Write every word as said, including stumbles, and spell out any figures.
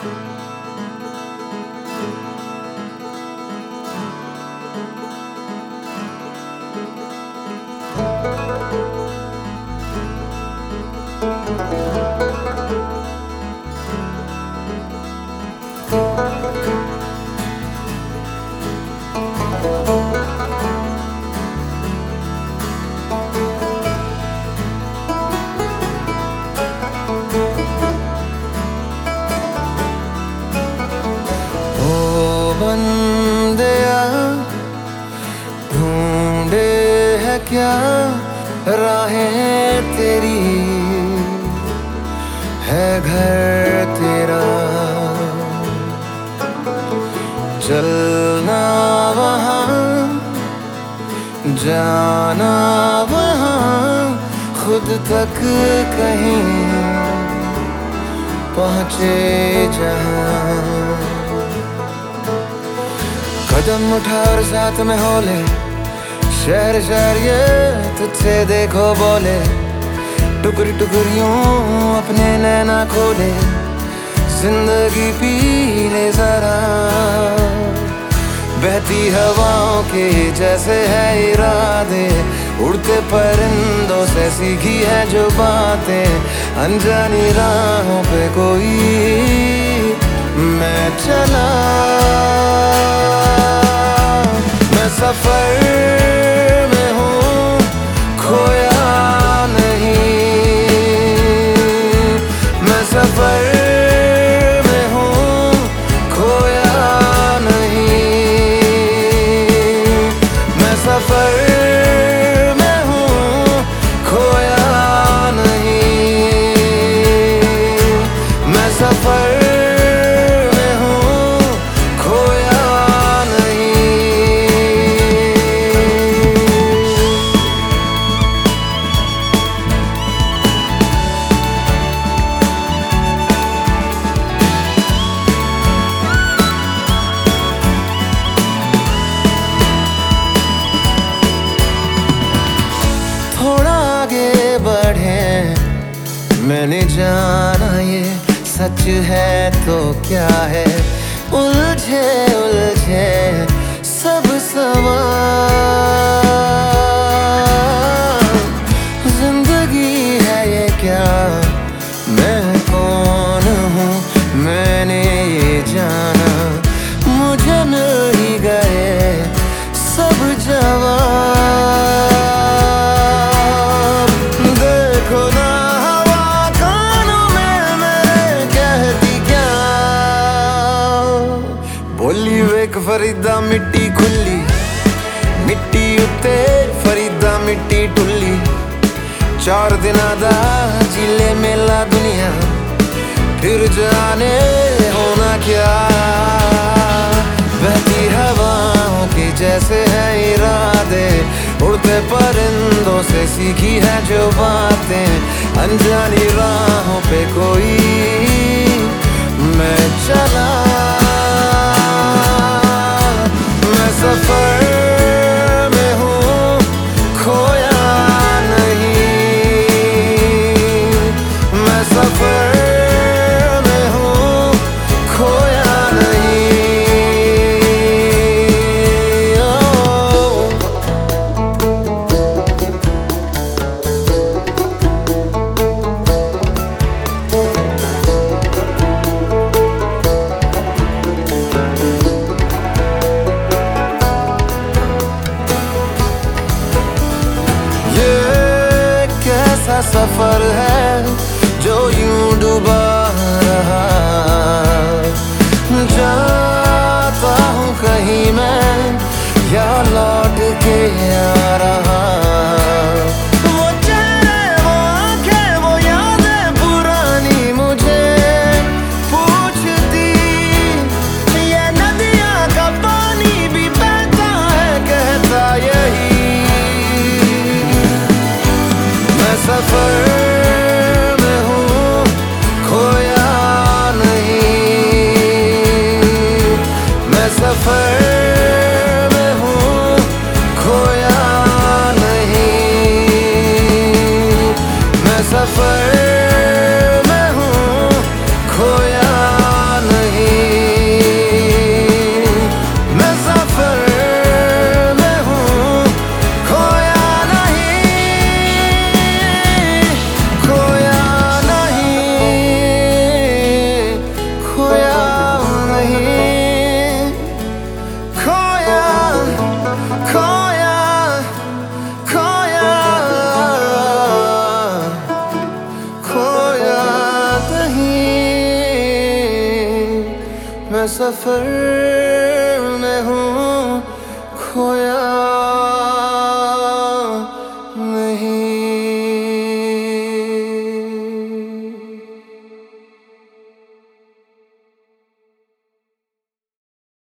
बंदिया ढूंढे है क्या राहें तेरी, है घर तेरा चलना वहाँ, जाना वहाँ, खुद तक कहीं पहुँचे जहाँ। कदम उठा और साथ में हो ले, शहर शहर ये तुझसे देखो बोले, टुकड़ी टुकड़ियों अपने नैना खोले, जिंदगी पी ले जरा। बहती हवाओं के जैसे है इरादे, उड़ते परिंदों से सीखी है जो बातें, अनजानी राहों पे कोई मैं चला। मैं सफर में हूँ खोया नहीं, मैं सफर में हूँ खोया नहीं, मैं सफर में हूँ खोया नहीं, मैं सफर थोड़ा आगे बढ़े। मैंने जाना ये सच है तो क्या है, उलझे उलझे सब सवाल। जिंदगी है ये क्या, मैं कौन हूँ मैंने ये जाना, मुझे मिल ही गए सब जवाब। ਵੇਖ ਫਰੀਦਾ ਮਿੱਟੀ ਖੁੱਲੀ, ਮਿੱਟੀ ਉੱਤੇ ਫਰੀਦਾ ਮਿੱਟੀ ਢੁੱਲੀ, ਚਾਰ ਦਿਨਾਂ ਦਾ ਜਿਲੇ ਮੇਲਾ ਦੁਨੀਆ, फिर जाने होना क्या। बहती हवाओं के जैसे है इरादे, उड़ते परिंदों से सीखी है जो बातें, अनजानी राहों पे कोई मैं चला। सफर में हूँ खोया नहीं, मैं सफर में हूँ खोया नहीं। ओ मैं सफर में हूँ खोया